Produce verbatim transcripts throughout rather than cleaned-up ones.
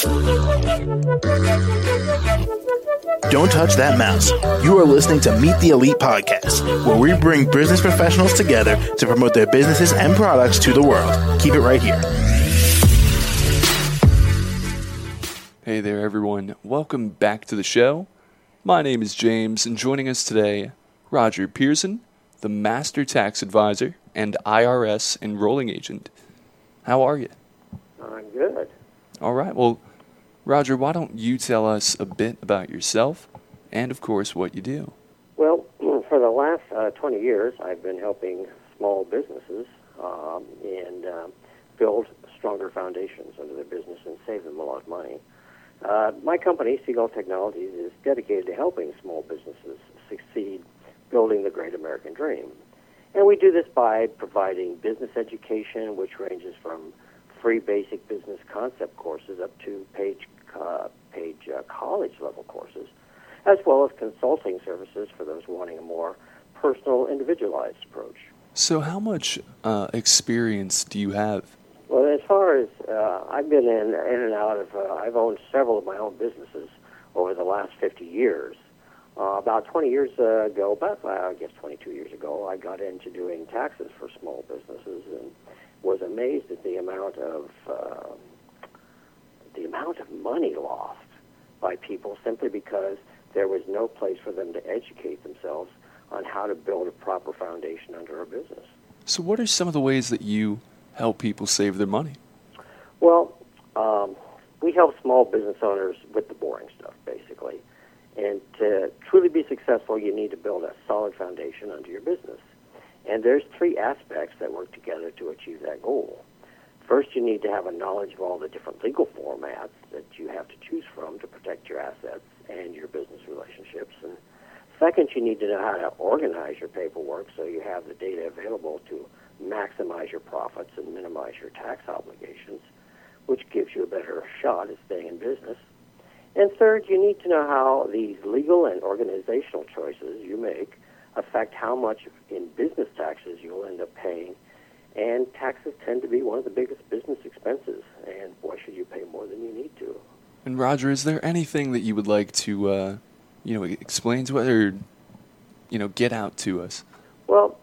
Don't touch that mouse. You are listening to Meet the Elite Podcast, where we bring business professionals together to promote their businesses and products to the world. Keep it right here. Hey there, everyone. Welcome back to the show. My name is James, and joining us today, Roger Pearson, the Master Tax Advisor and I R S Enrolling Agent. How are you? I'm good. All right. Well, Roger, why don't you tell us a bit about yourself and, of course, what you do? Well, for the last uh, twenty years, I've been helping small businesses um, and uh, build stronger foundations under their business and save them a lot of money. Uh, my company, Seagull Technologies, is dedicated to helping small businesses succeed building the great American dream. And we do this by providing business education, which ranges from free basic business concept courses up to page, uh, page uh, college-level courses, as well as consulting services for those wanting a more personal, individualized approach. So how much uh, experience do you have? Well, as far as uh, I've been in, in and out of, uh, I've owned several of my own businesses over the last fifty years. Uh, about twenty years ago, about uh, I guess twenty-two years ago, I got into doing taxes for small businesses and was amazed at the amount of uh, the amount of money lost by people simply because there was no place for them to educate themselves on how to build a proper foundation under a business. So what are some of the ways that you help people save their money? Well, um, we help small business owners with the boring stuff, basically. And to truly be successful, you need to build a solid foundation under your business. And there's three aspects that work together to achieve that goal. First, you need to have a knowledge of all the different legal formats that you have to choose from to protect your assets and your business relationships. And second, you need to know how to organize your paperwork so you have the data available to maximize your profits and minimize your tax obligations, which gives you a better shot at staying in business. And third, you need to know how these legal and organizational choices you make affect how much in business taxes you'll end up paying. And taxes tend to be one of the biggest business expenses, and why should you pay more than you need to? And Roger, is there anything that you would like to, uh, you know, explain to us or, you know, get out to us? Well,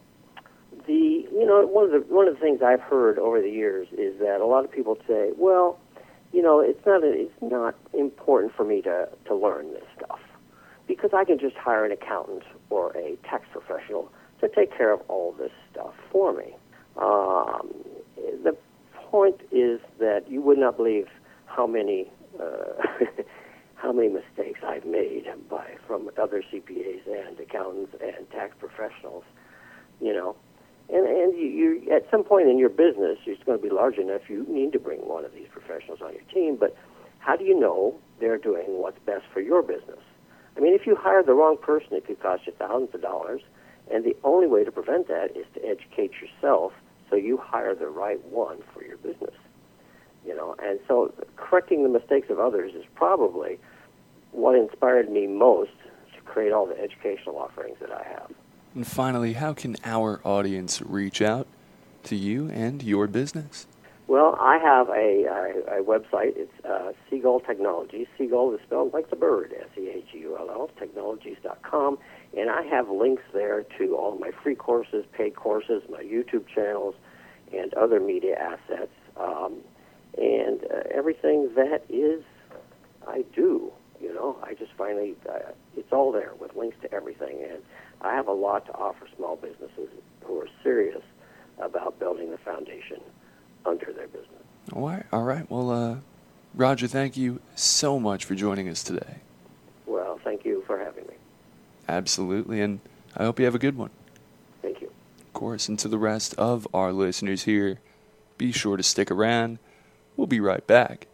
the you know one of the one of the things I've heard over the years is that a lot of people say, well, you know, it's not a, it's not important for me to, to learn this stuff because I can just hire an accountant or a tax professional to take care of all this stuff for me. Um, the point is that you would not believe how many uh, how many mistakes I've made by from other C P As and accountants and tax professionals. You know, and and you, you at some point in your business, it's going to be large enough. You need to bring one of these professionals on your team. But how do you know they're doing what's best for your business? I mean, if you hire the wrong person, it could cost you thousands of dollars. And the only way to prevent that is to educate yourself so you hire the right one for your business. You know, and so correcting the mistakes of others is probably what inspired me most to create all the educational offerings that I have. And finally, how can our audience reach out to you and your business? Well, I have a, a, a website. It's uh, Seagull Technologies. Seagull is spelled like the bird, S E A G U L L, technologies dot com. And I have links there to all of my free courses, paid courses, my YouTube channels, and other media assets, um, and uh, everything that is I do. You know, I just finally, uh, it's all there with links to everything. And I have a lot to offer small businesses who are serious about building the foundation under their business. All right. All right. Well, uh, Roger, thank you so much for joining us today. Well, thank you for having me. Absolutely. And I hope you have a good one. Thank you. Of course. And to the rest of our listeners here, be sure to stick around. We'll be right back.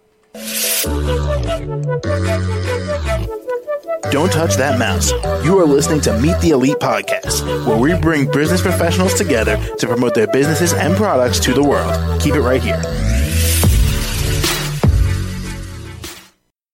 Don't touch that mouse. You are listening to Meet the Elite Podcast, where we bring business professionals together to promote their businesses and products to the world. Keep it right here.